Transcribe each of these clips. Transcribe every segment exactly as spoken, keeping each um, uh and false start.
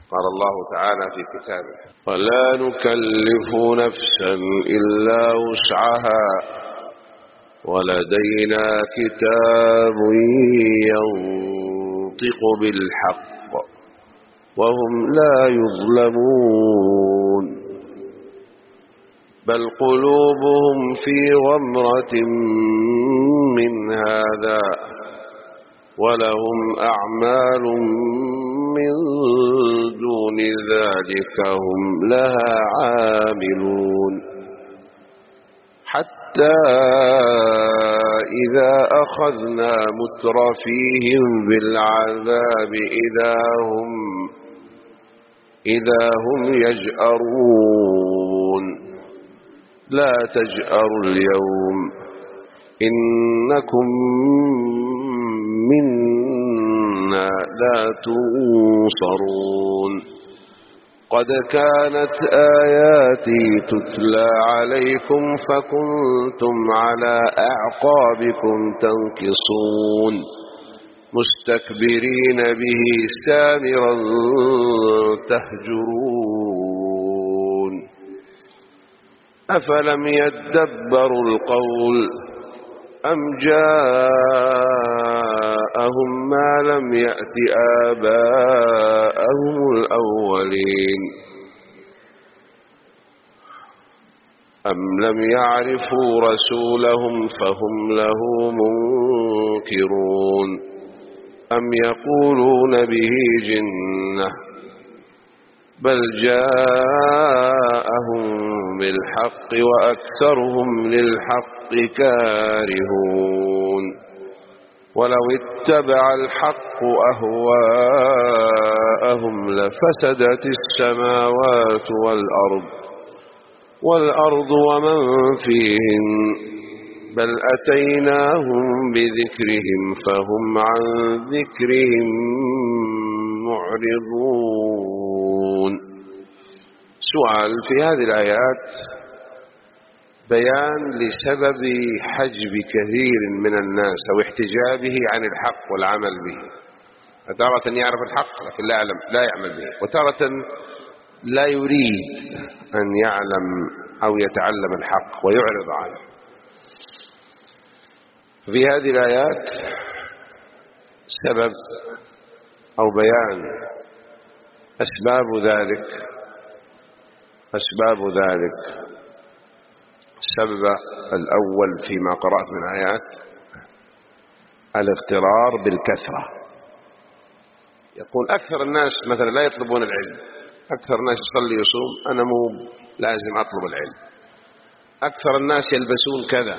قال الله تعالى في كتابه: ولا نكلف نفسا إلا وسعها ولدينا كتاب ينطق بالحق وهم لا يظلمون بل قلوبهم في غمرة من هذا ولهم أعمال من دون ذلك هم لها عاملون حتى إذا أخذنا مترفيهم بالعذاب إذا هم إذا هم يجأرون لا تجأروا اليوم إنكم منا لا تنصرون قد كانت آياتي تتلى عليكم فكنتم على أعقابكم تنكصون مستكبرين به سامرا تهجرون أفلم يدبروا القول أم جاءهم ما لم يأت آباءهم الأولين أم لم يعرفوا رسولهم فهم له منكرون أم يقولون به جنة بل جاءهم بالحق وأكثرهم للحق كارهون ولو اتبع الحق أهواءهم لفسدت السماوات والأرض والأرض ومن فيهن بل أتيناهم بذكرهم فهم عن ذكرهم معرضون. سؤال في هذه الآيات بيان لسبب حجب كثير من الناس أو احتجابه عن الحق والعمل به. تارة يعرف الحق لكن لا يعلم لا يعمل به، وتارة لا يريد أن يعلم أو يتعلم الحق ويعرض عنه. في هذه الآيات سبب أو بيان أسباب ذلك أسباب ذلك السبب الأول فيما قرأت من آيات الاغترار بالكثرة. يقول أكثر الناس مثلا لا يطلبون العلم، أكثر الناس يصلي يصوم، أنا مو لازم أطلب العلم. أكثر الناس يلبسون كذا،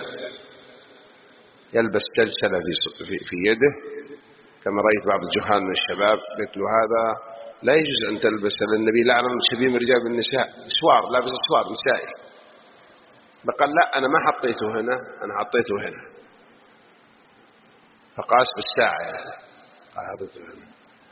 يلبس سلسلة في في يده كما رأيت بعض الجهال من الشباب قلت له هذا لا يجوز أن تلبس، النبي لعن المشبهين رجال بالنساء، سوار لابس سوار نسائي. فقال لا أنا ما حطيته هنا، أنا حطيته هنا، فقاس بالساعة يعني. قال حطيته هنا.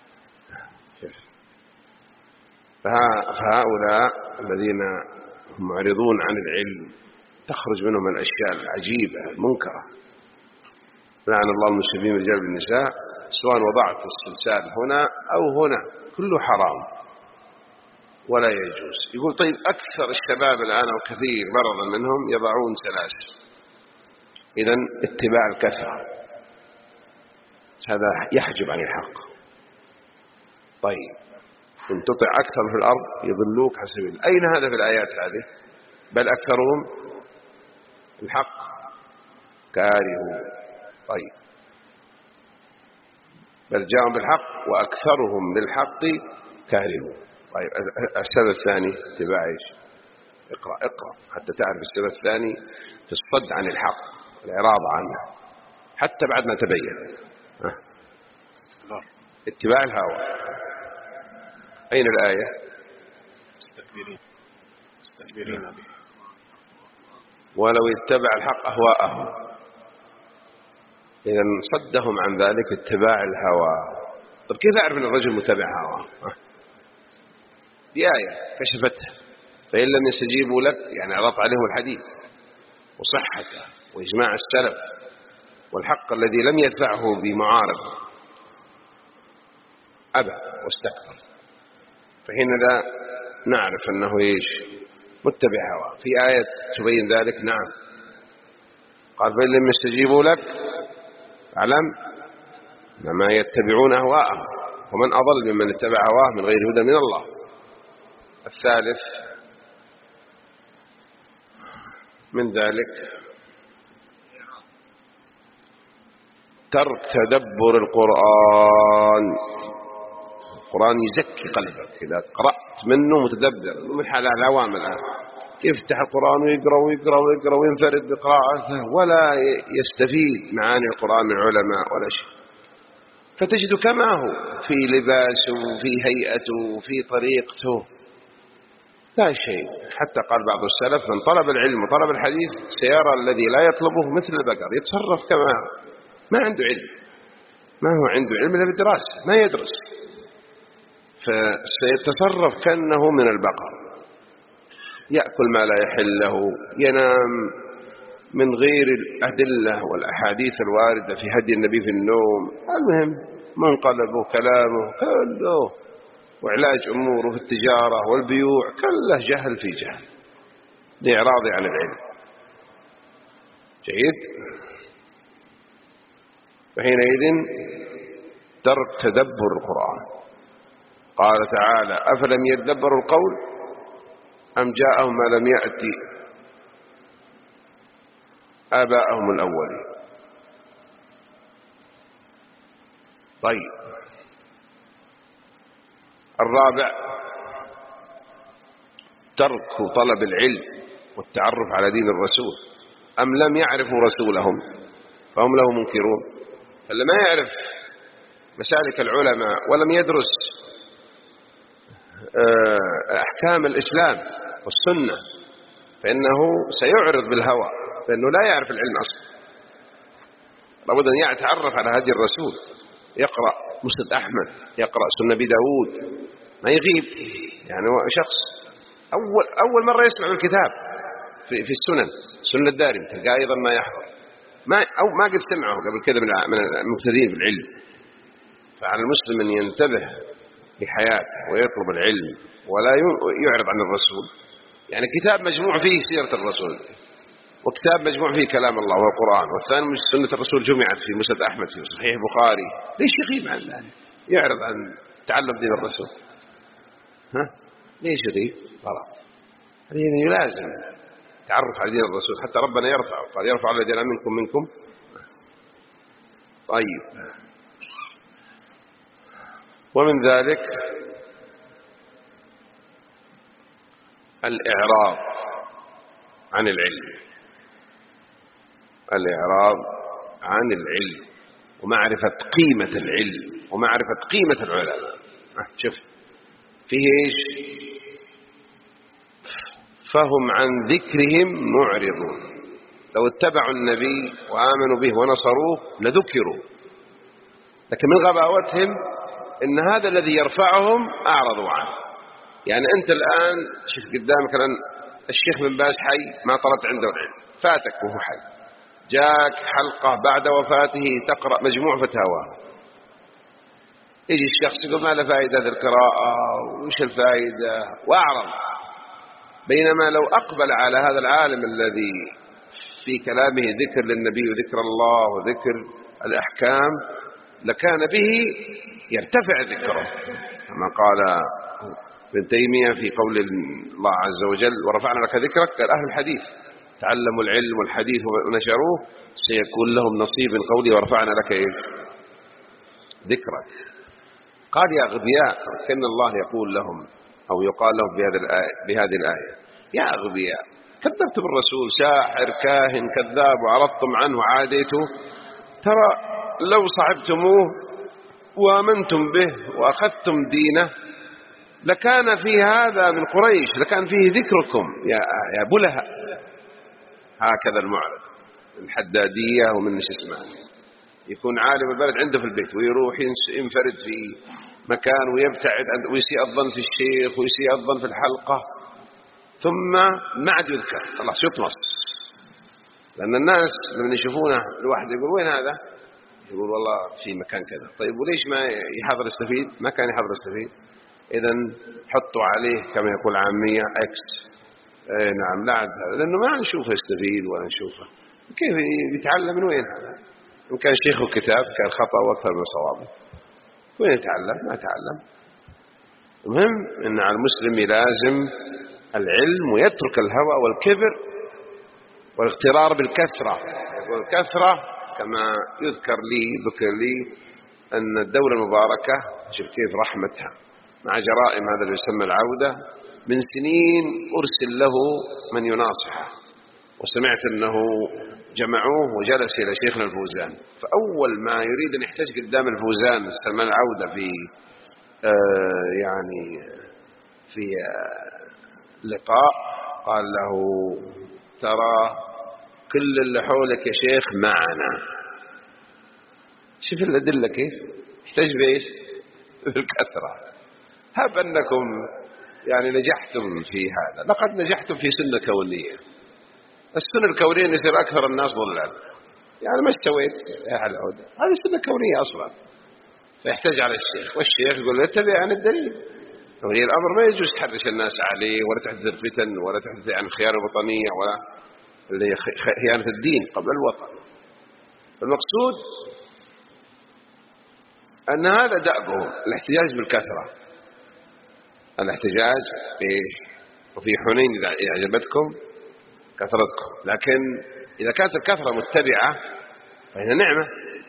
فهؤلاء الذين هم معرضون عن العلم تخرج منهم الأشياء العجيبة المنكرة. لعن الله المشبهين رجال بالنساء، سواء وضعت السلسال هنا أو هنا كله حرام ولا يجوز. يقول طيب أكثر الشباب الآن أو كثير مرضا منهم يضعون سلاسل، إذن اتباع الكثرة هذا يحجب عن الحق. طيب إن تطع أكثر في الأرض يضلوك عن سبيل الله. أين هذا في الآيات هذه؟ بل أكثرهم الحق كارهون. طيب بل جاءهم بالحق وأكثرهم للحق كارهون. طيب السبب الثاني اتباع ايش؟ اقرأ اقرأ حتى تعرف السبب الثاني في الصد عن الحق والإعراض عنه حتى بعد ما تبين. ها؟ اتباع الهوى. أين الآية؟ مستكبرين مستكبرين به ولو اتبع الحق أهواءهم. إذا صدهم عن ذلك اتباع الهوى. طب كيف أعرف أن الرجل متبع هوى؟ دي آية كشفتها. فإن لم يستجيبوا لك يعني عرضت عليهم الحديث وصحته وإجماع السلف والحق الذي لم يدفعه بمعارض، أبى واستكبر. فحين لا نعرف أنه إيش متبع هواه. في آية تبين ذلك. نعم قال فإن لم يستجيبوا لك اعلم ما يتبعون أهواءهم ومن أضل ممن اتبع هواه من غير هدى من الله. الثالث من ذلك ترك تدبر القرآن. القرآن يزكي قلبك إذا قرأت منه متدبر. من حال العوام الآن يفتح القرآن ويقرأ ويقرأ ويقرأ وينفرد بقراءته ولا يستفيد معاني القرآن من علماء ولا شيء. فتجد كما هو في لباسه في هيئته في طريقته لا شيء. حتى قال بعض السلف من طلب العلم وطلب الحديث سيرى الذي لا يطلبه مثل البقر يتصرف كما ما عنده علم. ما هو عنده علم إلا بالدراسة ما يدرس فسيتصرف كأنه من البقر يأكل ما لا يحل له ينام من غير الأدلة والأحاديث الواردة في هدي النبي في النوم. المهم منقلبه كلامه كله وعلاج أموره في التجارة والبيوع كله جهل في جهل لإعراضه عن العلم. جيد. فحينئذ ترك تدبر القرآن. قال تعالى أفلم يدبروا القول أم جاءهم ما لم يأتي آباءهم الأولين. طيب الرابع ترك طلب العلم والتعرف على دين الرسول. أم لم يعرفوا رسولهم فهم له منكرون. فاللي ما يعرف مسالك العلماء ولم يدرس أحكام الإسلام والسنة فإنه سيعرض بالهوى لأنه لا يعرف العلم أصلا. لابد أن يتعرف على هدي الرسول يقرأ مسند أحمد يقرأ سنة أبي داود ما يغيب. يعني شخص أول, أول مرة يسمع الكتاب في, في السنن سنة الدارمي تلقى أيضا ما يحضر ما أو ما قد سمعه قبل كذا من المبتدئين بالعلم. فعلى المسلم أن ينتبه لحياته ويطلب العلم ولا يعرض عن الرسول. يعني كتاب مجموع فيه سيرة الرسول وكتاب مجموع فيه كلام الله والقرآن والثاني من سنة الرسول جمعت في مسند أحمد في صحيح البخاري. ليش يغيب عن ذلك يعرض عن تعلم دين الرسول؟ ها ليش يغيب؟ خلاص يعني لازم تعرف على دين الرسول حتى ربنا يرفع قال يرفع الذين منكم منكم. طيب ومن ذلك الإعراض عن العلم. الإعراض عن العلم ومعرفة قيمة العلم ومعرفة قيمة العلماء. شوف فيه إيش فهم عن ذكرهم معرضون. لو اتبعوا النبي وآمنوا به ونصروه لذكروا لكن من غباوتهم إن هذا الذي يرفعهم أعرضوا عنه. يعني أنت الآن شوف قدامك الآن الشيخ بن باز حي ما طلبت عنده العلم فاتك وهو حي جاك حلقة بعد وفاته تقرأ مجموع فتاواه يجي الشخص يقول ما له فائدة هذه القراءة وش الفائدة وأعرض. بينما لو أقبل على هذا العالم الذي في كلامه ذكر للنبي وذكر الله وذكر الأحكام لكان به يرتفع ذكره كما قال ابن تيمية في قول الله عز وجل ورفعنا لك ذكرك. قال أهل الحديث تعلموا العلم والحديث ونشروه سيكون لهم نصيب من قولي ورفعنا لك إيه؟ ذكرك. قال يا أغبياء كأن الله يقول لهم أو يقال لهم بهذه الآية, بهذه الآية يا أغبياء كذبتم الرسول ساحر كاهن كذاب وعرضتم عنه عاديته. ترى لو صعبتموه وآمنتم به وأخذتم دينه لكان في هذا من قريش لكان فيه ذكركم يا يا بلهاء. هكذا المعرض الحدادية ومن نش اسمه يكون عالم البلد عنده في البيت ويروح ينفرد في مكان ويبتعد ويسيء الظن في الشيخ ويسيء الظن في الحلقة ثم ما عاد يذكر خلاص يطمس. لأن الناس لما يشوفونه الواحد يقول وين هذا يقول والله في مكان كذا. طيب وليش ما يحضر يستفيد؟ ما كان يحضر يستفيد إذن حطوا عليه كما يقول عامية إكس. إيه نعم لا عد هذا، لأنه ما نشوفه يستفيد ولا نشوفه كيف يتعلم من وين هذا؟ إن كان شيخه كتاب كان خطأ وأكثر من صوابه، وين يتعلم؟ ما يتعلم. المهم أن على المسلم يلازم العلم ويترك الهوى والكبر والاغترار بالكثرة. والكثرة كما يذكر لي ذكر لي أن الدولة المباركة شوف كيف رحمتها مع جرائم هذا اللي يسمى العودة، من سنين أرسل له من يناصحه، وسمعت أنه جمعوه وجلس إلى شيخنا الفوزان، فأول ما يريد أن يحتاج قدام الفوزان استلم العودة في آه يعني في آه لقاء، قال له ترى كل اللي حولك يا شيخ معنا. شوف الأدلة كيف يحتاج بإيش؟ بالكثرة. هب أنكم يعني نجحتم في هذا، لقد نجحتم في سنة كونية. السنة الكونية يصير أكثر الناس ضلال، يعني ما استويت يا العودة، هذه سنة كونية أصلا، فيحتاج على الشيخ، والشيخ يقول له اتبع عن الدليل. وهي الأمر ما يجوز تحرش الناس عليه ولا تحدث الفتن ولا تحدث عن الخيانة الوطنية ولا اللي هي خيانة الدين قبل الوطن. المقصود أن هذا دأبهم الاحتجاج بالكثرة، الاحتجاج بإيش؟ وفي حنين إذا أعجبتكم كثرتكم، لكن إذا كانت الكثرة متبعة فهي نعمة.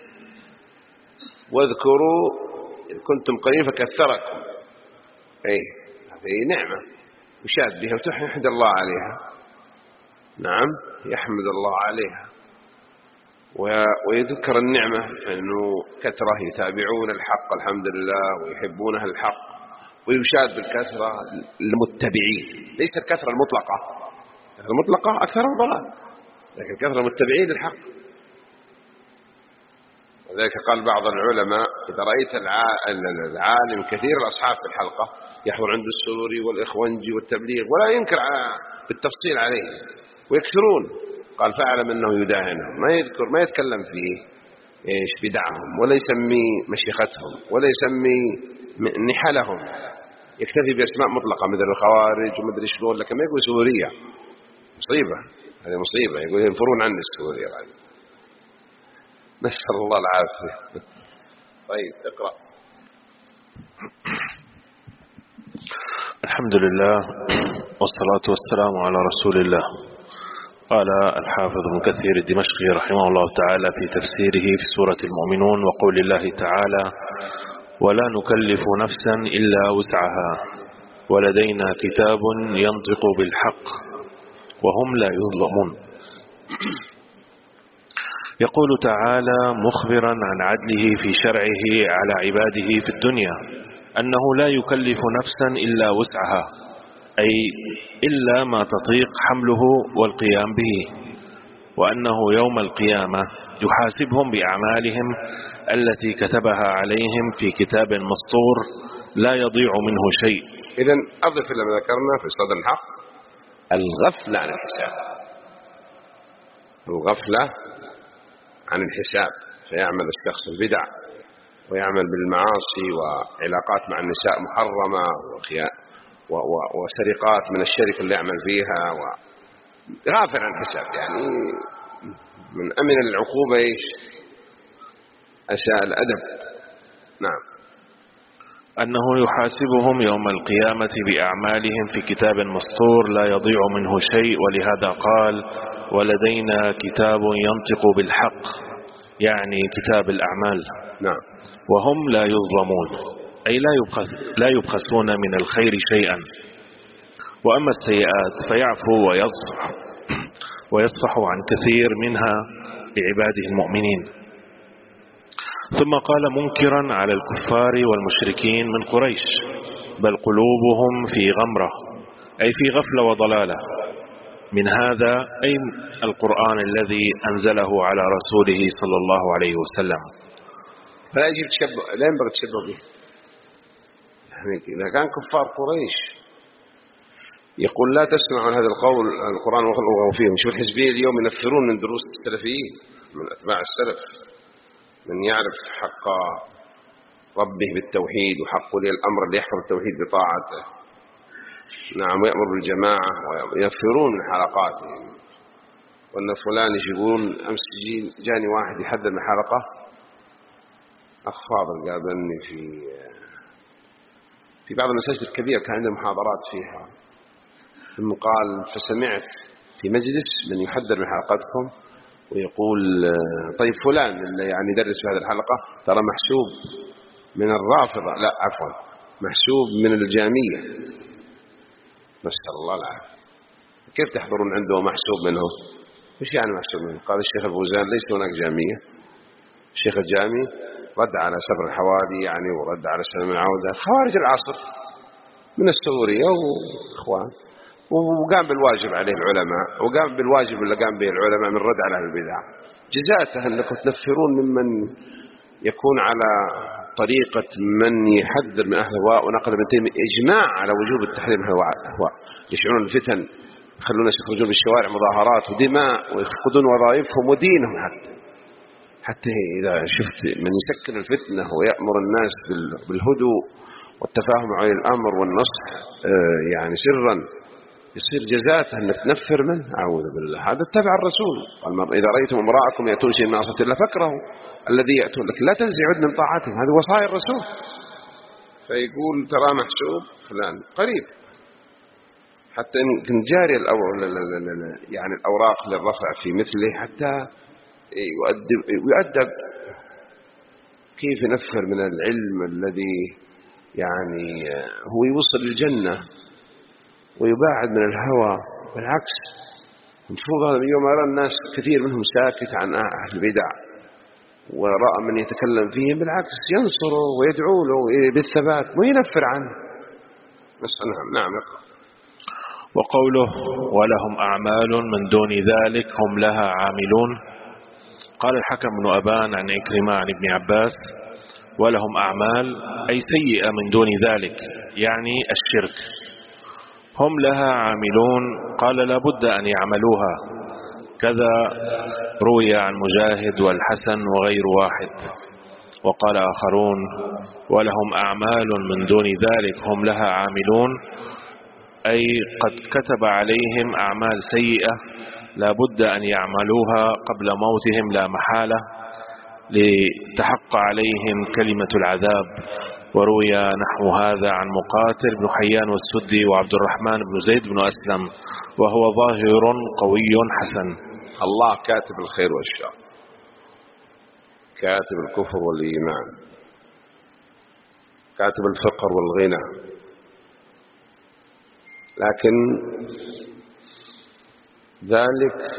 واذكروا إذ كنتم قليلا فكثركم، أي هذه نعمة يشاد بها وتحمد الله عليها. نعم يحمد الله عليها ويذكر النعمة أنه كثرة يتابعون الحق الحمد لله ويحبونها الحق، ويشاد بالكثرة المتبعين، ليس الكثرة المطلقة، الكثرة المطلقة أكثر ضلال، لكن الكثرة المتبعين للحق. وذلك قال بعض العلماء إذا رأيت العالم كثير الأصحاب في الحلقة يحضر عنده السروري والإخوانجي والتبليغ ولا ينكر بالتفصيل عليه ويكثرون، قال فاعلم أنه يداهنهم، ما يذكر ما يتكلم فيه إيش بدعهم ولا يسمي مشيختهم ولا يسمي نحلهم، يكتفي بأسماء مطلقة مثل الخوارج ومدري شلون، لكن ما يقول سورية. مصيبة، هذه مصيبة، يقول ينفرون عني السورية يعني. نسأل الله العافية. طيب اقرأ. الحمد لله والصلاة والسلام على رسول الله. قال الحافظ ابن كثير الدمشقي رحمه الله تعالى في تفسيره في سورة المؤمنون وقول الله تعالى ولا نكلف نفسا إلا وسعها ولدينا كتاب ينطق بالحق وهم لا يظلمون. يقول تعالى مخبرا عن عدله في شرعه على عباده في الدنيا أنه لا يكلف نفسا إلا وسعها، أي إلا ما تطيق حمله والقيام به، وأنه يوم القيامة يحاسبهم بأعمالهم التي كتبها عليهم في كتاب مسطور لا يضيع منه شيء. إذن أضف إلى ما ذكرنا في صدر الحق الغفلة عن الحساب، الغفلة عن الحساب، فيعمل الشخص البدع ويعمل بالمعاصي وعلاقات مع النساء محرمة وسرقات من الشركة اللي يعمل فيها، وغافل عن الحساب، يعني من أمن العقوبة إيش؟ أساء الأدب. نعم. أنه يحاسبهم يوم القيامة بأعمالهم في كتاب مسطور لا يضيع منه شيء، ولهذا قال ولدينا كتاب ينطق بالحق، يعني كتاب الأعمال. نعم. وهم لا يظلمون، أي لا يبخس لا يبخسون من الخير شيئا. وأما السيئات فيعفو ويصفح ويصفح عن كثير منها لعباده المؤمنين. ثم قال منكرا على الكفار والمشركين من قريش بل قلوبهم في غمرة، أي في غفلة وضلالة من هذا، أي القرآن الذي أنزله على رسوله صلى الله عليه وسلم. فلا يجب تشبه، لا ينبغي تشبه به. يعني إذا كان كفار قريش يقول لا تسمعوا هذا القول القرآن والغوا فيهم. شوف الحزبيين اليوم ينفرون من دروس السلفيين من أتباع السلف، من يعرف حق ربه بالتوحيد، وحق ولي الأمر اللي يحفظ التوحيد بطاعته. نعم، ويأمر بالجماعة وينفرون من حلقاتهم. وأن فلان يقولون أمس جاني واحد يحذر من حلقة، أخ فاضل قابلني في في بعض المساجد الكبيرة كان عنده محاضرات فيها، ثم قال فسمعت في مجلس من يحذر من حلقاتكم ويقول طيب فلان اللي يعني يدرس في هذه الحلقة ترى محسوب من الرافضة، لا عفوا محسوب من الجامية، نسأل الله العافية. كيف تحضرون عنده محسوب منه؟ ايش يعني محسوب منه؟ قال الشيخ الفوزان ليس هناك جامية. الشيخ الجامي رد على سبر الحوادي يعني، ورد على سلم العودة، خوارج العصر من السورية وإخوان، وقام بالواجب عليه العلماء، وقام بالواجب اللي قام به العلماء من رد على أهل البدع. جزاته أنكم تنفرون ممن يكون على طريقة من يحذر من أهل الهواء ونقل ابن تيمية إجماع على وجوب التحذير من الهواء، يشعرون الفتن، يخلون الناس يخرجون بالشوارع مظاهرات ودماء ويفقدون وظائفهم ودينهم. حتى حتى إذا شفت من يسكن الفتنة ويأمر الناس بالهدوء والتفاهم مع الأمر والنصح يعني سرا، يصير جزاته أن تنفر منه، أعوذ بالله. هذا اتبع الرسول قال إذا رأيتم امرأكم يأتون شيء من معصية الله فاكرهوا الذي يأتون لك لا تنزعوا من طاعتهم، هذه وصايا الرسول. فيقول ترى محسوب فلان قريب، حتى إن جاري يعني الأوراق للرفع في مثله حتى يؤدب, يؤدب كيف ينفر من العلم الذي يعني هو يوصل للجنة ويباعد من الهوى. بالعكس المفروض هذا يوم أرى الناس كثير منهم ساكت عن أهل البدع ورأى من يتكلم فيهم، بالعكس ينصره ويدعو له بالثبات وينفر عنه. نسألهم. نعم. وقوله ولهم أعمال من دون ذلك هم لها عاملون. قال الحكم بن أبان عن عكرمة عن ابن عباس ولهم أعمال أي سيئة من دون ذلك يعني الشرك، هم لها عاملون قال لا بد أن يعملوها. كذا روي عن مجاهد والحسن وغير واحد. وقال آخرون ولهم أعمال من دون ذلك هم لها عاملون أي قد كتب عليهم أعمال سيئة لا بد أن يعملوها قبل موتهم لا محالة لتحق عليهم كلمة العذاب. وروي نحو هذا عن مقاتل بن حيان والسدي وعبد الرحمن بن زيد بن أسلم، وهو ظاهر قوي حسن. الله كاتب الخير والشر، كاتب الكفر والإيمان، كاتب الفقر والغنى، لكن ذلك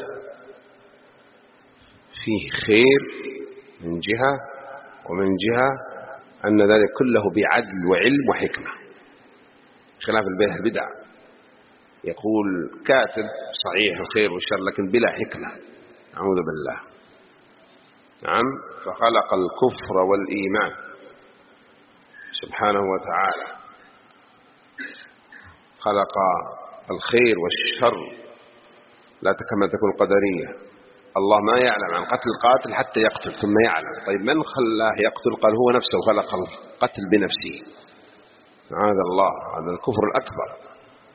فيه خير من جهة، ومن جهة أن ذلك كله بعدل وعلم وحكمة، خلاف البدع يقول كاتب صحيح الخير والشر لكن بلا حكمة، أعوذ بالله. نعم. فخلق الكفر والإيمان سبحانه وتعالى، خلق الخير والشر لا كما تكون القدرية. الله ما يعلم عن قتل القاتل حتى يقتل ثم يعلم. طيب من خلاه يقتل؟ قال هو نفسه خلق القتل بنفسه. هذا الله، هذا الكفر الأكبر.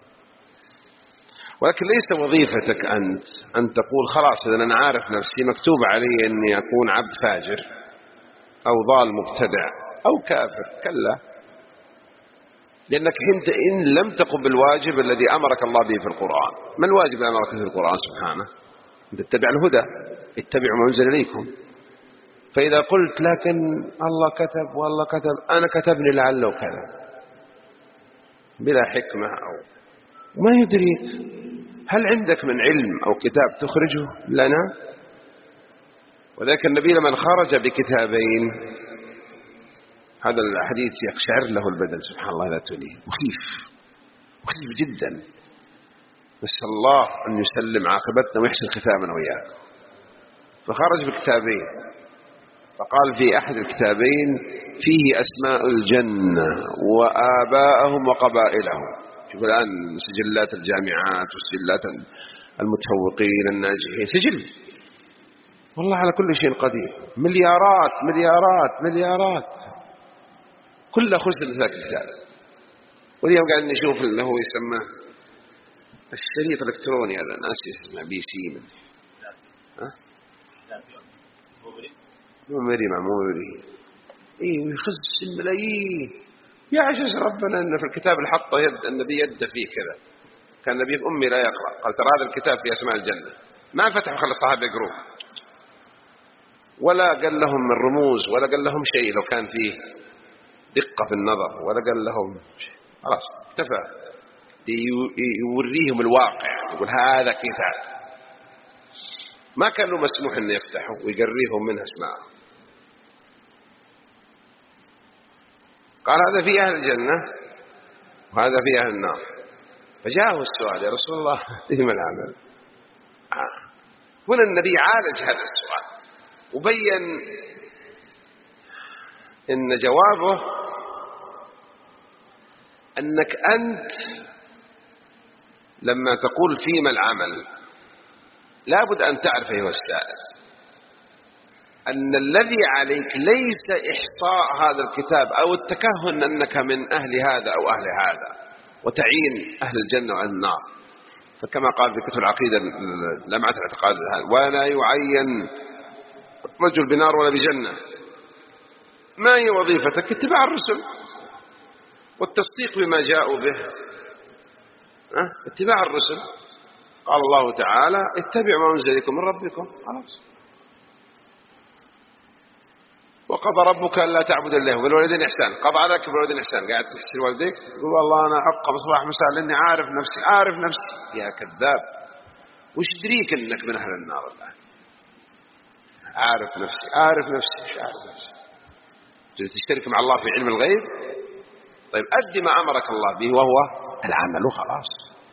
ولكن ليس وظيفتك أنت أن تقول خلاص إذا أنا عارف نفسي مكتوب علي أني أكون عبد فاجر أو ضال مبتدع أو كافر. كلا، لأنك أنت إن لم تقم بالواجب الذي أمرك الله به في القرآن. ما الواجب الذي أمرك في القرآن سبحانه؟ أن تتبع الهدى، اتبعوا ما أنزل إليكم. فإذا قلت لكن الله كتب والله كتب، أنا كتبني لعله كذا بلا حكمة أو ما يدريك، هل عندك من علم أو كتاب تخرجه لنا؟ وذلك النبي لمن خرج بكتابين، هذا الحديث يقشعر له البدن سبحان الله لا تليه، مخيف مخيف جدا. نسأل الله أن يسلم عاقبتنا ويحسن ختامنا وإياه. فخرج بكتابين، فقال في أحد الكتابين فيه أسماء الجنة وآباءهم وقبائلهم. شوف الآن سجلات الجامعات وسجلات المتفوقين الناجحين، سجل والله على كل شيء قدير، مليارات مليارات مليارات. كله خشن في ذاك الكتاب. واليوم قاعد نشوف اللي هو يسمى الشريط الإلكتروني هذا، ناس يسمى بي سي من ها مو مري مع مو مري إيه، ويخز الملايين. يعجز ربنا أن في الكتاب اللي حطه يد النبي يد فيه كذا. كان النبي أمي لا يقرأ، قال ترى هذا الكتاب في أسماء الجنة، ما فتح وخلى الصحابة يقروه، ولا قال لهم من رموز ولا قال لهم شيء لو كان فيه دقة في النظر، ولا قال لهم شيء. خلاص اكتفى يوريهم الواقع، يقول هذا كتاب. ما كان له مسموح أن يفتحوا ويقريهم منها اسماء. قال هذا في أهل الجنة وهذا في أهل النار. فجاءه السؤال يا رسول الله فيما العمل؟ آه. هنا النبي عالج هذا السؤال وبين إن جوابه أنك أنت لما تقول فيما العمل لابد أن تعرف أيها السائل أن الذي عليك ليس إحصاء هذا الكتاب أو التكهن أنك من أهل هذا أو أهل هذا وتعين أهل الجنة وأهل النار. فكما قال في كتب العقيدة لمعة الاعتقاد ولا يعين رجل بنار ولا بجنة. ما هي وظيفتك؟ اتباع الرسل والتصديق بما جاءوا به. أه؟ اتباع الرسل. قال الله تعالى اتبعوا ما أنزل إليكم من ربكم. خلاص. وقضى ربك ألا تعبد الله وبالوالدين إحسان. قضى عليك بالوالدين إحسان. قاعد تحسن والديك يقول والله أنا أعق بصباح مساء لأني عارف نفسي عارف نفسي. يا كذاب، وش دريك إنك من أهل النار الآن؟ عارف نفسي عارف نفسي مش عارف نفسي. تشترك مع الله في علم الغيب؟ طيب أدي ما أمرك الله به وهو العمل وخلاص.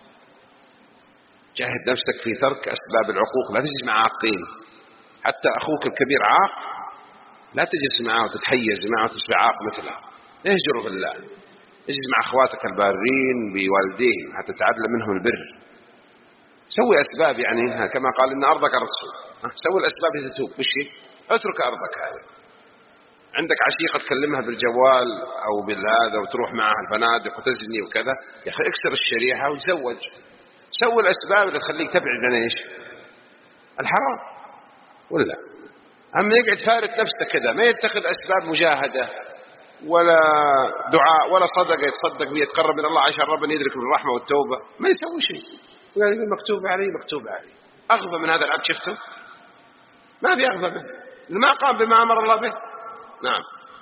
جاهد نفسك في ترك أسباب العقوق. لا تجلس مع عاقين. حتى أخوك الكبير عاق لا تجلس معه وتتحيز معه وتصبح عاق مثله. اهجره في الله. اجلس مع أخواتك البارين بوالديهم حتى تتعلم منهم البر. سوي أسباب، يعني كما قال إن أرضك الرسول. سوي الأسباب لتتوب. مش اترك أرضك هذه. عندك عشيقة تكلمها بالجوال أو بالهذا وتروح معها الفنادق وتزني وكذا، يا أخي اكسر الشريحة وتزوج. سوي الأسباب اللي تخليك تبعد عن إيش؟ الحرام. ولا أما يقعد فارق نفسه كذا ما يتخذ أسباب مجاهدة ولا دعاء ولا صدقة يتصدق بيه يتقرب من الله عشان ربنا يدرك بالرحمة والتوبة، ما يسوي شيء. يقول مكتوب علي مكتوب علي. أغضب من هذا العبد شفته؟ ما في أغضب منه، ما قام بما أمر الله به. نعم.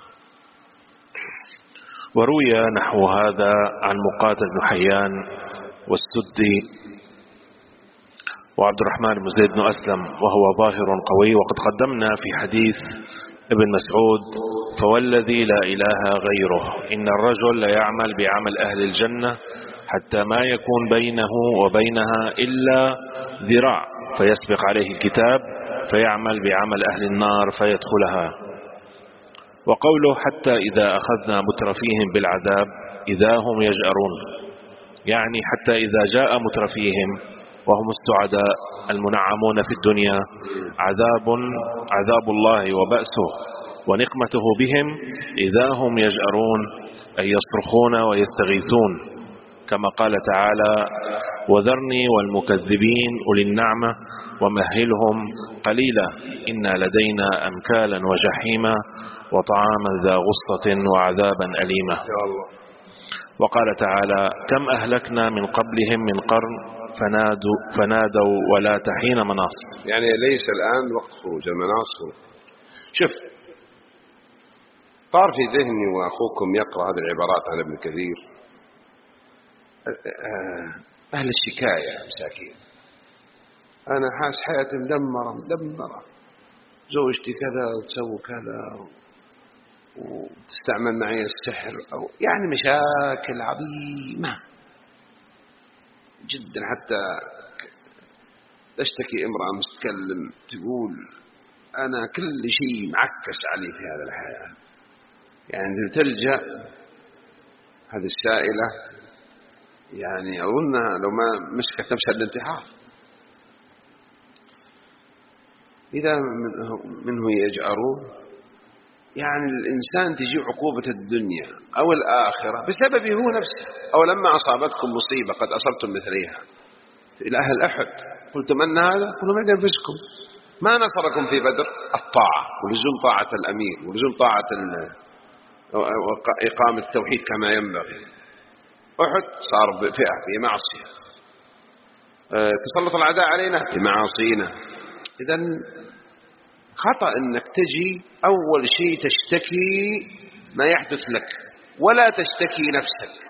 وروي نحو هذا عن مقاتل بن حيان والسدي وعبد الرحمن بن زيد بن أسلم وهو ظاهر قوي. وقد قدمنا في حديث ابن مسعود فوالذي لا إله غيره إن الرجل لا يعمل بعمل أهل الجنة حتى ما يكون بينه وبينها إلا ذراع فيسبق عليه الكتاب فيعمل بعمل أهل النار فيدخلها. وقوله حتى إذا أخذنا مترفيهم بالعذاب إذا هم يجأرون، يعني حتى إذا جاء مترفيهم وهم السعداء المنعمون في الدنيا عذاب عذاب الله وبأسه ونقمته بهم إذا هم يجأرون أي يصرخون ويستغيثون، كما قال تعالى وذرني والمكذبين أولي النعمة ومهلهم قليلا إن لدينا أنكالا وجحيما وطعاما ذا غصة وعذابا أليما. وقال تعالى كم أهلكنا من قبلهم من قرن فنادوا, فنادوا ولا تحين مناص. يعني ليس الآن وقت خروج المناص. شوف طار في ذهني وأخوكم يقرأ هذه العبارات عن ابن كثير. أهل الشكاية مساكين، أنا حاس حياتي مدمرة مدمرة، زوجتي كذا وتسوي كذا وتستعمل معي السحر أو يعني مشاكل عظيمة جدا. حتى تشتكي امرأة مستكلم تقول أنا كل شيء معكس علي في هذا الحياة. يعني تلجأ هذه السائلة يعني أظن لو ما مسكت نفسها الانتحار. إذا منه يجأرون يعني الإنسان تجي عقوبة الدنيا أو الآخرة بسببه هو نفسه. أو لما أصابتكم مصيبة قد أصبتم مثليها إلى أهل أحد قلتم أن هذا قلوا من أنفسكم. ما نصركم في بدر؟ الطاعة ولزوم طاعة الأمير ولزوم طاعة إقامة التوحيد كما ينبغي. أحد صار فئة في معصية، تسلط الأعداء علينا بمعاصينا. إذن خطأ أنك تجي أول شيء تشتكي ما يحدث لك ولا تشتكي نفسك،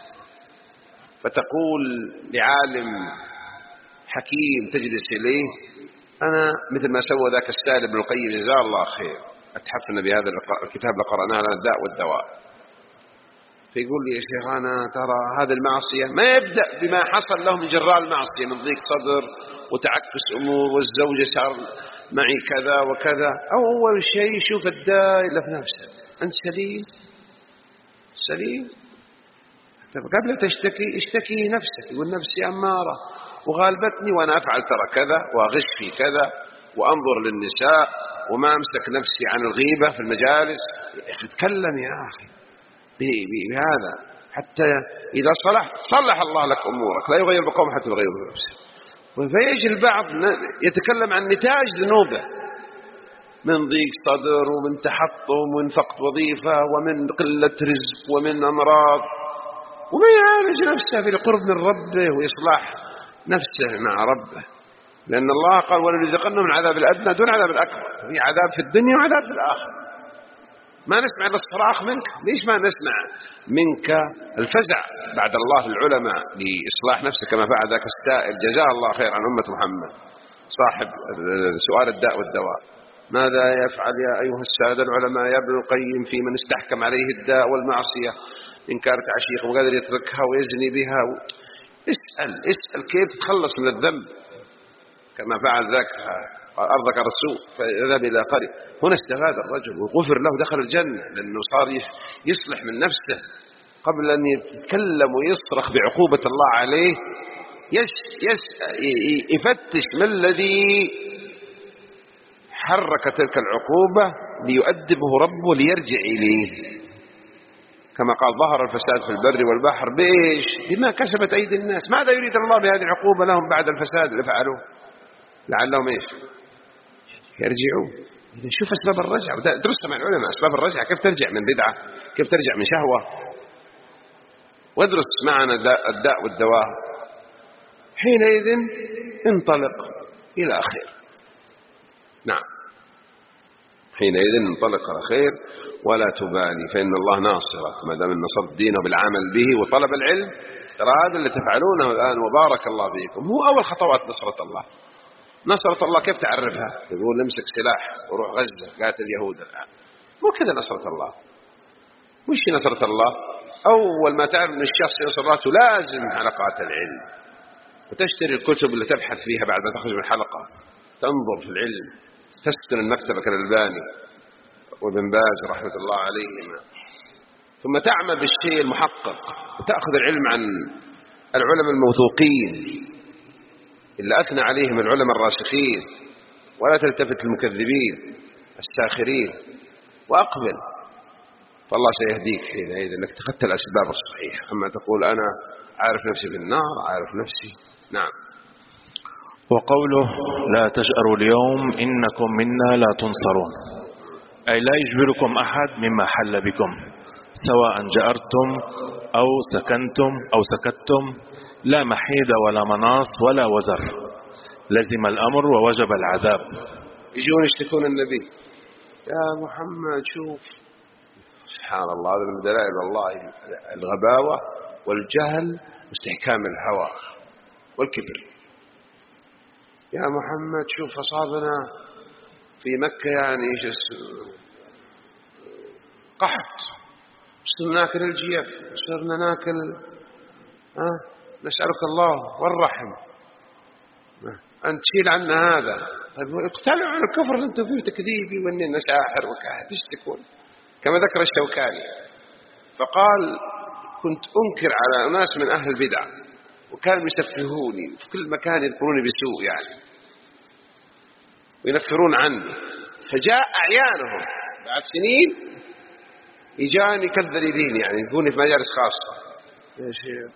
فتقول لعالم حكيم تجلس إليه أنا مثل ما سوى ذاك السائل ابن القيم جزاه الله خير، أتحفنا بهذا الكتاب لقرأناه لنا الداء والدواء. فيقول لي يا شيخ أنا ترى هذه المعصية ما يبدأ بما حصل له من جراء المعصية من ضيق صدر وتعكس أمور والزوجة صار معي كذا وكذا. أول شيء شوف الداء إلا في نفسك، أنت سليم سليم قبل تشتكي اشتكي نفسك. يقول نفسي أمارة وغالبتني وأنا أفعل ترى كذا وأغش في كذا وأنظر للنساء وما أمسك نفسي عن الغيبة في المجالس. يا أخي تكلم يا أخي بهذا حتى إذا صلح صلح الله لك أمورك. لا يغير بقوم حتى يغير بنفسه. فيجي البعض يتكلم عن نتاج ذنوبه من ضيق صدر ومن تحطم ومن فقد وظيفة ومن قلة رزق ومن أمراض، وما يعالج نفسه بالقرب من ربه وإصلاح نفسه مع ربه. لأن الله قال ولنذيقنهم من العذاب الأدنى دون العذاب الأكبر. في عذاب في الدنيا وعذاب في الآخرة. ما نسمع الصراخ منك، ليش ما نسمع منك الفزع بعد الله العلماء لإصلاح نفسه كما فعل ذاك السائل جزاه الله خير عن أمة محمد صاحب سؤال الداء والدواء. ماذا يفعل يا أيها السادة العلماء يا ابن القيم في من استحكم عليه الداء والمعصية إن كانت عشيقة وقادر يتركها ويزني بها و... اسأل اسأل كيف تتخلص من الذنب كما فعل ذاك أرضك الرسول فذهب إلى قرية. هنا استغاث الرجل وغفر له دخل الجنة لأنه صار يصلح من نفسه قبل أن يتكلم ويصرخ بعقوبة الله عليه. يس يس يفتش ما الذي حرك تلك العقوبة ليؤدبه ربه ليرجع إليه. كما قال ظهر الفساد في البر والبحر بإيش؟ بما كسبت أيدي الناس. ماذا يريد الله بهذه العقوبة لهم بعد الفساد اللي فعلوه؟ لعلهم إيش؟ يرجعون. إذا شوف أسباب الرجعة ودرسها مع العلماء أسباب الرجعة كيف ترجع من بدعة، كيف ترجع من شهوة، وادرس معنا الداء والدواء. حينئذ انطلق إلى خير. نعم حينئذ انطلق إلى خير ولا تبالي فإن الله ناصرك ما دام نصرت دينه بالعمل به وطلب العلم. ترى هذا اللي تفعلونه الآن وبارك الله فيكم هو أول خطوات نصرة الله. نصرة الله كيف تعرفها؟ يقول نمسك سلاح وروح غزة قاتل اليهود الآن. مو كذا نصرة الله. وش نصرة الله؟ أول ما تعرف أن الشخص نصرته لازم حلقات العلم وتشتري الكتب اللي تبحث فيها بعد ما تخرج من الحلقة، تنظر في العلم، تسكن المكتبة كالألباني وابن باز رحمة الله عليهما، ثم تعمل بالشيء المحقق وتأخذ العلم عن العلماء الموثوقين اللي أثنى عليهم العلماء الراسخين، ولا تلتفت للمكذبين الساخرين، وأقبل فالله سيهديك حينئذ أنك تخذت الأسباب الصحيحة. أما تقول أنا عارف نفسي في النار عارف نفسي. نعم. وقوله لا تجأروا اليوم إنكم منا لا تنصرون، أي لا يجبركم أحد مما حل بكم سواء جأرتم أو سكنتم أو سكتتم، لا محيد ولا مناص ولا وزر، لزم الأمر ووجب العذاب. يجون يشتكون النبي يا محمد شوف سبحان الله هذا من دلائل الله الغباوة والجهل واستحكام الهوى والكبر. يا محمد شوف أصابنا في مكة يعني ايش قحط، صرنا ناكل الجيف، صرنا ناكل ها نسألك الله والرحم أن تشيل عنا هذا. طيب اقتلعوا عن الكفر اللي انتم فيه تكذيبي واننا ساحر وكاهن تشتكون كما ذكر الشوكاني. فقال كنت أنكر على ناس من أهل البدع وكانوا يسفهوني في كل مكان يذكروني بسوء يعني وينفرون عني، فجاء أعيانهم بعد سنين يجاني كذل يديني يعني يكون في مجالس خاصة يا شيخ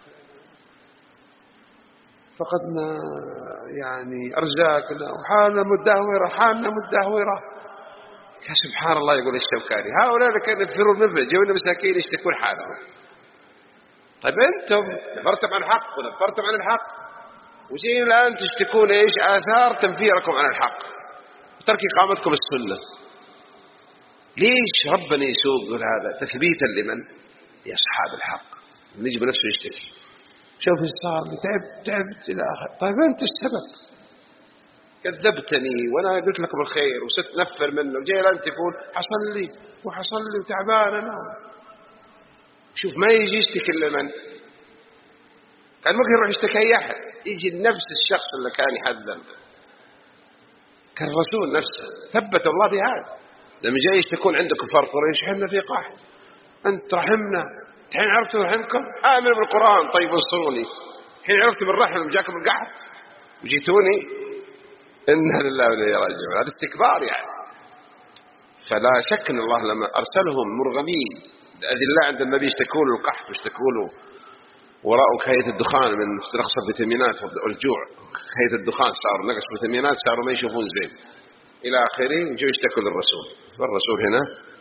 فقدنا يعني أرزاقنا وحالنا مدهورة حالنا مدهورة. يا سبحان الله يقول الشوكاني هؤلاء اللي كانوا يفرون منه جونا مساكين يشتكون حالهم. طيب أنتم نفرتم عن الحق ونفرتم عن الحق وجينا الآن تشتكون إيش آثار تنفيركم عن الحق وترك إقامتكم السنة. ليش ربنا يسوق هذا تثبيتا لمن لأصحاب الحق نجي بنفسه يشتكي شوف ايش صار تعبت تعبت الى اخر. طيب انت السبب كذبتني وانا قلت لكم الخير وست نفر منه جاي الان تقول حصل لي وحصل لي وتعبان انا. شوف ما يجي يشتكي الا من كان ممكن يروح يشتكي اي احد يجي نفس الشخص اللي كان يحذر كان الرسول نفسه ثبت الله بهذا لما جاي يشتكون عند كفار قريش حنا في قحط انت رحمنا الحين عرفتوا رحمكم آمنوا بالقرآن طيب انصروني. الحين عرفتوا بالرحمة لما جاكم القحط وجيتوني إنا لله وإنا راجعون. هذا استكبار يعني. فلا شك أن الله لما أرسلهم مرغمين أذلاء عند النبي يشتكوا له القحط ويشتكوا له وراءه كهيئة الدخان من نقص الفيتامينات والجوع كهيئة الدخان صار نقص الفيتامينات صاروا ما يشوفون زين إلى آخره وجوا يشتكوا للرسول. والرسول هنا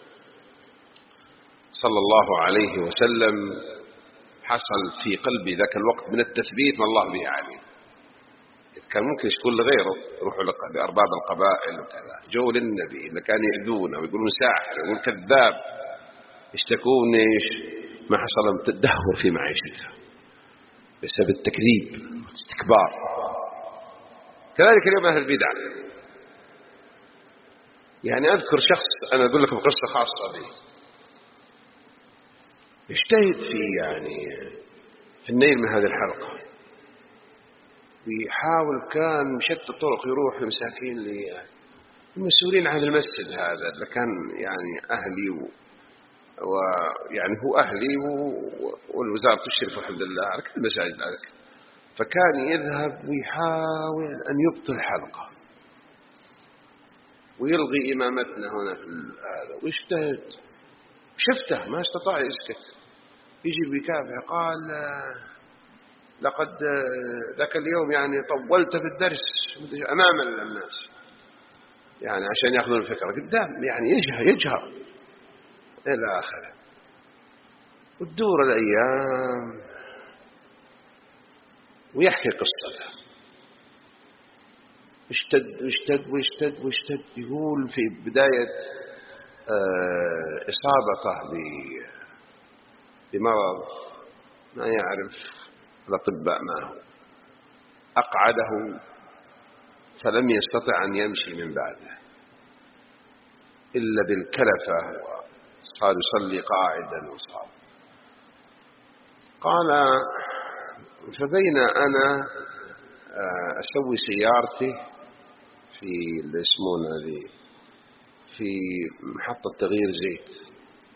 صلى الله عليه وسلم حصل في قلبي ذاك الوقت من التثبيت ما الله به عليه. كان ممكن يشكون لغيره يروحوا لأرباب القبائل وكذا جو للنبي اللي كانوا يؤذونه ويقولون ساحر ويقولون كذاب يشتكون ايش ما حصل من تدهور في معيشته بسبب التكذيب استكبار. كذلك اليوم أهل البدع يعني أذكر شخص أنا أقول لكم قصة خاصة به يجتهد في يعني في النيل من هذه الحلقة ويحاول كان بشتى الطرق يروح لمساكين للمسؤولين عن المسجد هذا اللي كان يعني أهلي و... ويعني هو أهلي و... والوزارة تشرف الحمد لله على كل المساجد ذلك. فكان يذهب ويحاول أن يبطل حلقة ويلغي إمامتنا هنا في هذا ويجتهد شفته ما استطاع يسكت يجي بكافة قال لقد ذاك اليوم يعني طولت في الدرس أمام الناس يعني عشان يأخذون الفكرة قدام يعني يجهر يجهر إلى آخره. وتدور الأيام ويحكي قصته اشتد واشتد واشتد واشتد يقول في بداية إصابته بمرض ما يعرف الأطباء ما هو أقعده فلم يستطع أن يمشي من بعده إلا بالكلفة وصار يصلي قاعدا وصار قال فبين أنا أسوي سيارتي في اللي اسمونه ذي في محطة تغيير زيت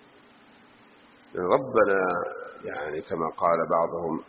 ربنا يعني كما قال بعضهم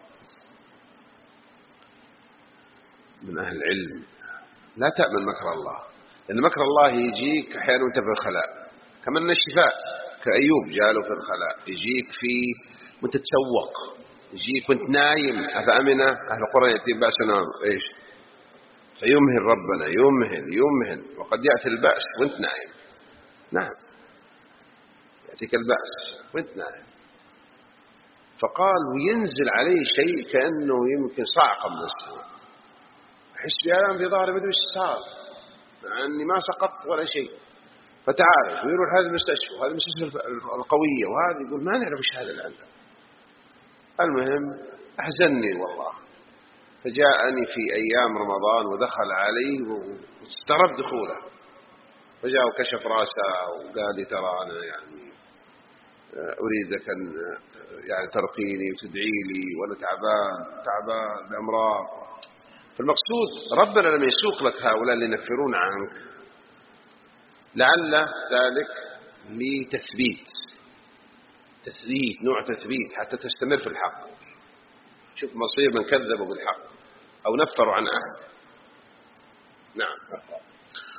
من أهل العلم لا تأمن مكر الله لأن مكر الله يجيك أحيانا وانت في الخلاء كما أن الشفاء كأيوب جاله في الخلاء يجيك في وانت تسوق يجيك وانت نايم أفأمن أهل القرى يأتي بأسنا إيش فيمهل ربنا يمهل يمهل وقد يأتي البأس وانت نايم. نعم يأتيك البأس وانت نايم. فقال وينزل عليه شيء كأنه يمكن صاعقة من السماء أحس بألم في ظهري بدري ايش صار مع أني ما سقطت ولا شيء. فتعالج ويروح هذا المستشفى وهذا المستشفى القوية وهذا يقول ما نعرف ايش هذا الآن. المهم أحزنني والله. فجاءني في أيام رمضان ودخل علي واستغرب دخوله فجاء وكشف راسه وقال لي ترى أنا يعني أريدك أن يعني ترقيني وتدعي لي وأنا تعبان تعبان بأمراض. فالمقصود ربنا لما يسوق لك هؤلاء اللي ينفرون عنك لعل ذلك لتثبيت تثبيت نوع تثبيت حتى تستمر في الحق. شوف مصير من كذبوا بالحق أو نفروا عن أهل. نعم.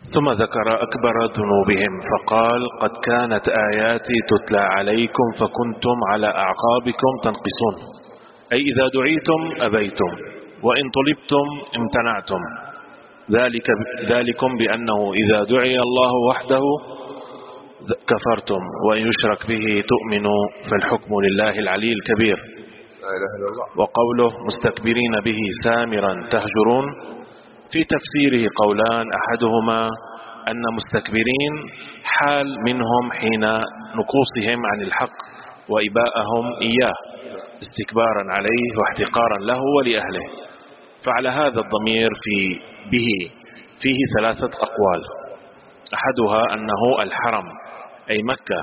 ثم ذكر أكبر ذنوبهم فقال قد كانت آياتي تتلى عليكم فكنتم على أعقابكم تنقصون، أي إذا دعيتم أبيتم وإن طلبتم امتنعتم، ذلك ذلكم بأنه إذا دعي الله وحده كفرتم وإن يشرك به تؤمنوا فالحكم لله العلي الكبير. لا إله إلا الله. وقوله مستكبرين به سامرا تهجرون، في تفسيره قولان، أحدهما أن مستكبرين حال منهم حين نقوصهم عن الحق وإباءهم إياه استكبارا عليه واحتقارا له ولأهله، فعلى هذا الضمير في به فيه ثلاثة أقوال. أحدها أنه الحرم أي مكة،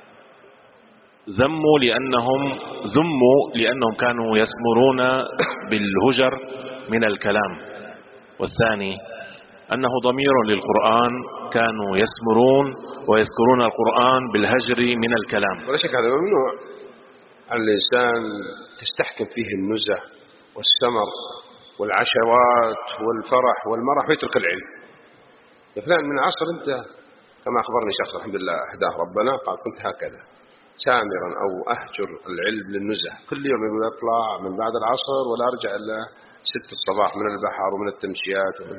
ذموا لأنهم ذموا لأنهم كانوا يسمرون بالهجر من الكلام. والثاني أنه ضمير للقرآن، كانوا يسمرون ويذكرون القرآن بالهجر من الكلام. ولا شك هذا ممنوع على الإنسان تستحكم فيه النزه والسمر والعشوات والفرح والمرح ويترك العلم. يا فلان من العصر أنت كما أخبرني شخص الحمد لله هداه ربنا قال كنت هكذا سامرا أو أهجر العلم للنزه، كل يوم يقول أطلع من بعد العصر ولا أرجع إلا ست الصباح من البحر ومن التمشيات ومن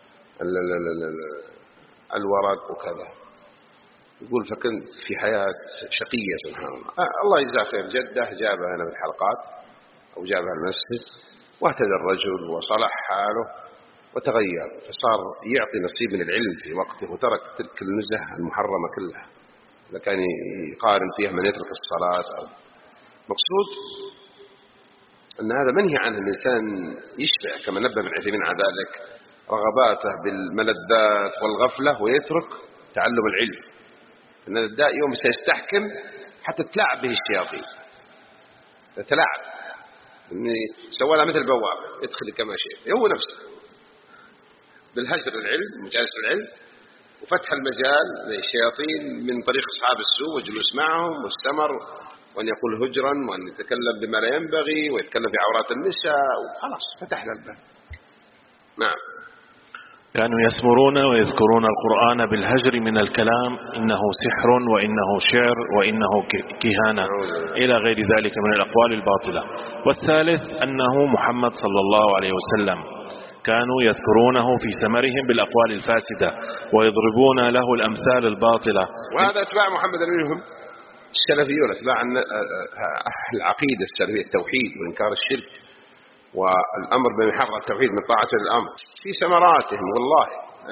الورق وكذا. يقول فكنت في حياة شقية سبحان الله. الله يجزاه خير، جده جابها هنا في الحلقات أو جابها المسجد واهتدى الرجل وصلح حاله وتغير، فصار يعطي نصيب من العلم في وقته وترك تلك النزه المحرمة كلها إذا كان يقارن فيها من يترك الصلاة أو مقصود أن هذا منهي عنه. الإنسان يشبع كما نبه ابن عثيمين على ذلك رغباته بالملذات والغفلة ويترك تعلم العلم، أن الداء يوم سيستحكم حتى تلعب به الشياطين، تلعب سوى لها مثل بوابة يدخل كما شيء هو نفسه بالهجر العلم مجالس العلم وفتح المجال للشياطين من طريق أصحاب السوء والجلوس معهم والسمر وأن يقول هجرا وأن يتكلم بما لا ينبغي ويتكلم في عورات النساء وخلاص فتحنا الباب. نعم. كانوا يسمرون ويذكرون القرآن بالهجر من الكلام، إنه سحر وإنه شعر وإنه كهانة إلى غير ذلك من الأقوال الباطلة. والثالث أنه محمد صلى الله عليه وسلم كانوا يذكرونه في سمرهم بالأقوال الفاسدة ويضربون له الأمثال الباطلة. وهذا أتباع محمد منهم السلفيون، أتباع أهل العقيدة السلفية، التوحيد وإنكار الشرك والأمر بمحافظة التوحيد من طاعة الأمر في سمراتهم والله،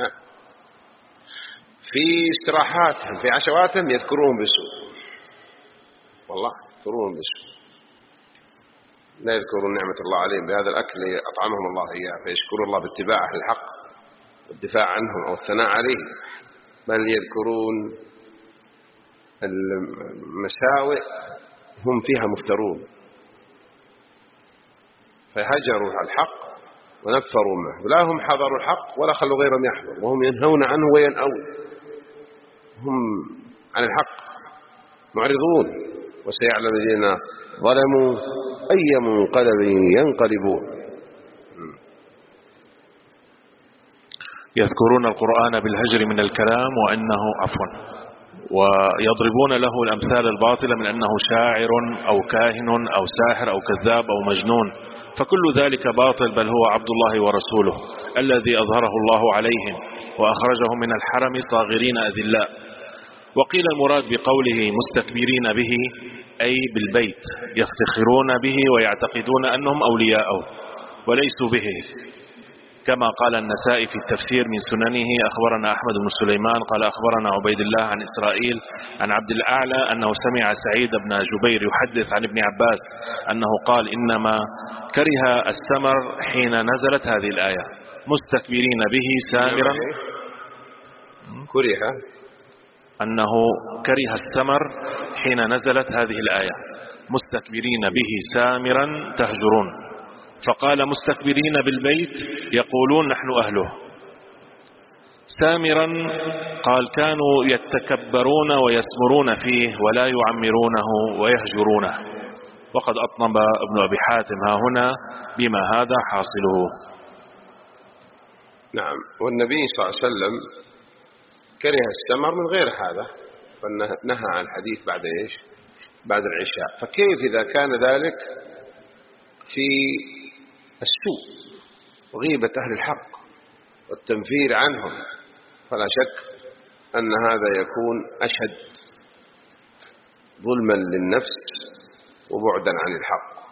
في استراحاتهم في عشواتهم يذكرون بسوء، والله يذكرون بسوء، لا يذكرون نعمة الله عليهم بهذا الأكل أطعمهم الله إياه فيشكرون الله باتباع أهل الحق والدفاع عنهم أو الثناء عليهم، بل يذكرون المساوئ هم فيها مفترون فهجروا الحق ونفروا معه، لا هم حضروا الحق ولا خلوا غيرهم يحضر وهم ينهون عنه وينأون، هم عن الحق معرضون. وسيعلم الذين ظلموا أي منقلب ينقلبون. يذكرون القرآن بالهجر من الكلام وأنه عفوا ويضربون له الأمثال الباطلة من أنه شاعر أو كاهن أو ساحر أو كذاب أو مجنون، فكل ذلك باطل، بل هو عبد الله ورسوله الذي أظهره الله عليهم وأخرجهم من الحرم صاغرين أذلاء. وقيل المراد بقوله مستكبرين به أي بالبيت، يفتخرون به ويعتقدون أنهم أولياءه وليسوا به، كما قال النسائي في التفسير من سننه أخبرنا أحمد بن سليمان قال أخبرنا عبيد الله عن إسرائيل عن عبد الأعلى أنه سمع سعيد بن جبير يحدث عن ابن عباس أنه قال إنما كره السمر حين نزلت هذه الآية مستكبرين به سامرا، كره أنه كره السمر حين نزلت هذه الآية مستكبرين به سامرا تهجرون، فقال مستكبرين بالبيت يقولون نحن أهله، سامرا قال كانوا يتكبرون ويسمرون فيه ولا يعمرونه ويهجرونه. وقد أطنب ابن أبي حاتم ها هنا بما هذا حاصله. نعم. والنبي صلى الله عليه وسلم كره السمر من غير هذا، فنهى عن الحديث بعد إيش؟ بعد العشاء. فكيف إذا كان ذلك في السوء وغيبة أهل الحق والتنفير عنهم، فلا شك أن هذا يكون أشد ظلما للنفس وبعدا عن الحق.